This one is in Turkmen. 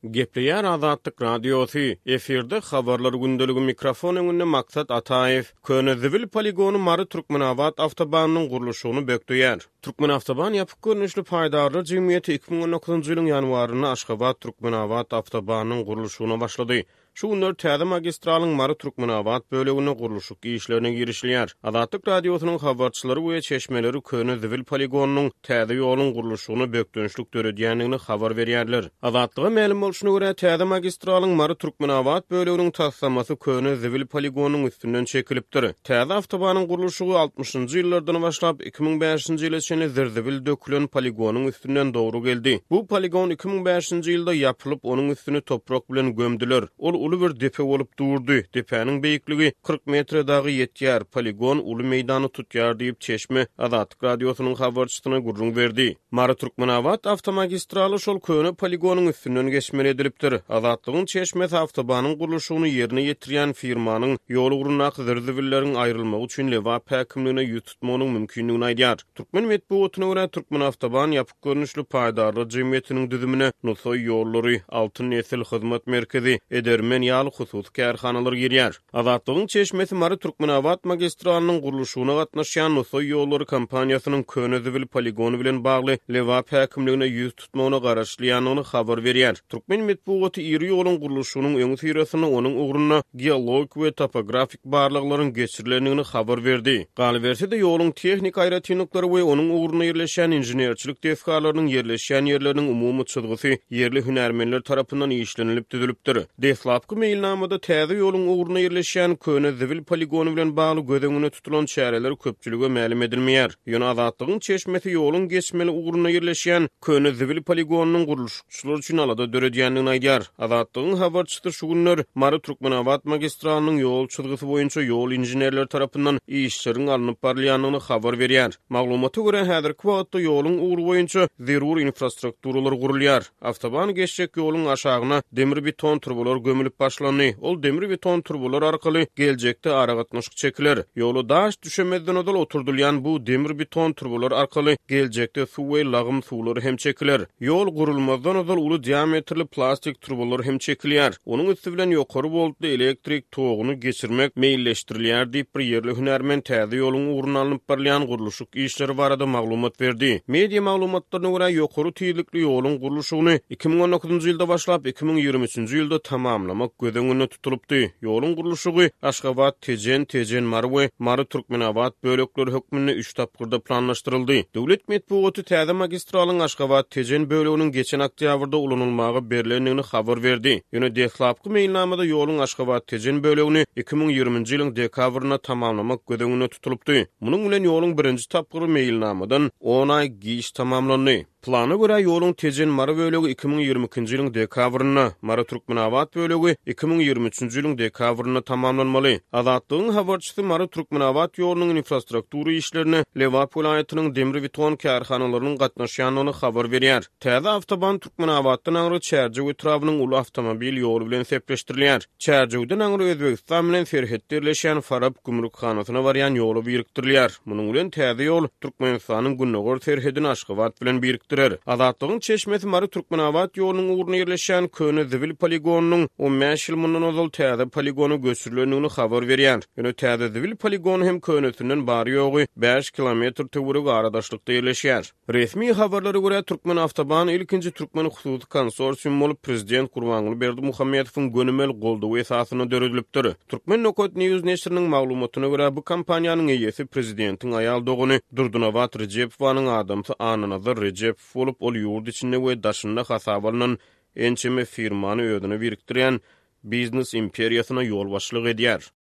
Gepleýär Azatlyk Radiosu. Eferde habarlar gündeligi mikrofon öňünde Maksat Ataev. Köne Zivil poligonu Mary Türkmenabad awtobanynyň gurulşyny bekleýär. Türkmen awtoban ýapyk görnüşli paýdarly jemgyýeti 2019-njy ýylyň ýanwaryna Aşgabat Türkmenabad awtobanynyň gurulşyna başlady. Şu günler täze magistralyň Mary Türkmenabad bölegine gurulşyk işlerine girişilýär. Azatlyk Radiosynyň habarçylary we çeşmeleri Köne Zivil poligonunyň täze ýoluň gurulşyny beklenişlik döredýändigini habar berýärler. Azatlyga ma'lum bolşuna görä täze magistralyň Mary Türkmenabad böleginiň tassamasy Köne Zivil poligonunyň üstünden çekilipdir. Täze awtobanyň gurulşy 60-njy ýyllardan başlap 2005-nji ýyla çenli Zivil dökülen poligonyň üstünden dogry geldi. Bu poligon 2005-nji ýylda ýapylyp onuň üstüni toprak bilen gömdiler. Ulu bir depe olup durdu. Depenin beyikligi 40 metre dağı yetýär. Poligon ulu meydany tutýar diýip çeşme Azatlyk Radiosynyň habarçysyna gurrun berdi. Mary Türkmenabad awtomagistraly şol Köne poligonyň üstünden geçmeli edilipdir. Azatlygyň çeşmesi awtobanyň gurulşyny ýerine ýetirýän firmanyň ýol ugruna Zivilleriň aýrylmagy üçin lewap häkimligine ýutmanyň mümkinligini aýdýar. Türkmen medeniýetine görä Türkmen awtoban ýapyk görnüşli paýdarly jemgyýetiniň düzümine Nusoy ýollary, Altyn Nesil hyzmat merkezi, Edermen ýaly husus kärhanalar girýär. Azatlygyň çeşmesi Mary Türkmenabad magistralynyň gurulşyna gatnaşýan Nusoy ýollary kompaniýasynyň Köne Zivil poligonu bilen bagly lewap häkimligine ýüz tutmagyna garaşlýanyny habar berýär. Türkmen medeniýeti iri ýoluň gurulşynyň öňü syrasyny onuň ugruna geologik we topografik barlyklaryň geçirilendigini habar berdi. Galiberse-de ýoluň tehnik aýratynlyklary we onuň ugruna ýerleşen inženerçilik defkalarynyň ýerleşen ýerleriniň umumy çyzgysy yerli hünärmenler tarapyndan işlenilip düzülipdir. Deflapky mailnamada täze ýoluň ugruna ýerleşen Köne Zivil poligonu bilen bagly gödeňine tutulan çäreler köpçülige ma'lum edilmeýär. Ýöne Azatlygyň çeşmesi ýoluň geçmeli ugruna ýerleşen Köne Zivil poligonunyň gurulşçylary üçin alada döredýändigini aýdýar. Azatlygyň habarçysy şu günler Mary Türkmenabad magistralynyň ýol çyzgysy boýunça ýol injenerler tarapyndan işleriň alınıp barylýanyny habar berýär. Maglumata görä häzirki wagtda ýoluň ugry boýunça zerur infrastrukturalary gurulýar. Awtoban geçjek ýoluň aşagyna demir beton turbalar gömülüp başlandy. Ol demir beton turbalar arkaly geljekde ara gatnaşyk çekiler. Ýolu daş düşemezden odal oturdylýan bu demir beton turbalar arkaly geljekde suw we lagym suwlary hem çekiler. Ýol gurulmazdan odal uly diametrli plastik turbalar hem çekilýär. Onuň üstü bilen ýokary boltly elektrik togyny geçirmek meýilleşdirilýär diýip bir ýerli hünärmen täze ýoluň ugruna alınıp barylýan gurulşyk işleri barada maglumat berdi. Media maglumatlaryna görä ýokary tüýlikli ýoluň gurulşyny 2019-njy ýylda başlap 2023-njy ýylda tamamlamak gödeňine tutulupdy. Ýoluň gurulşy Aşgabat, Tejen, Mary Türkmenabad bölekleri hökmünde 3 tapgyrda planlaşdyryldy. Döwlet medeniýeti täze magistralyň Aşgabat, Tejen böleginiň geçen oktýabrda ulanylmagy berilendigini habar berdi. Ýöne deflapky mailnamada ýoluň Aşgabat, Tejen bölegini 2020-njy ýylyň dekabryna tamamlamak gödeňine tutulupdy. Munyň bilen ýoluň birinji tapgyry mailnamadan 10 ay giş tamamlandy. Plana görä ýoluň Tejen Mary bölegi 2022-nji ýylyň dekabryna, Mary Türkmenabad bölegi 2023-nji ýylyň dekabryna tamamlanmaly. Azatlygyň habarçysy Mary Türkmenabad ýolunyň infrastruktura işlerini Lewap vilayatynyň demir beton kärhanalarynyň gatnaşýanyny habar berýär. Täze awtoban Türkmenabaddan aňry Çärjew etrabynyň uly awtomobil ýolu bilen sepleşdirilýär. Çärjewden aňry Özbegistan bilen serhetde ýerleşen Farab gümrükhanasyna barýan ýolu birikdirilýär. Munyň bilen täze ýol Türkmenistanyň Günnogor serhedini Aşgabat bilen birikdirilýär. Azatlygyň çeşmesi Mary Türkmenabad ýolunyň ugruna ýerleşen Köne Zivil poligonunyň 15 ýyl mundan ozal täze poligonu göçürilendigini habar berýär. Ýöne täze Zivil poligonu hem Könesinden bary ýogy 5 kilometr töwereg aradaşlykda ýerleşýär. Resmi habarlara görä Türkmen awtoban ilkinji Türkmen hususy konsorsium bolup prezident Gurbanguly Berdimuhammedowyň gönümel goldawy esasyna döredilipdir. Türkmen Nokot News neşriniň maglumatyna görä bu kampaniýanyň eýesi prezidentiň aýal doguny Durdunawat Rejepowyň adamsy Ananazar Rejep bolup ol ýurt içinde we daşynda hasabalynan ençeme firmany ödüne birikdirýän biznes imperiýasyna ýol başlyk edýär.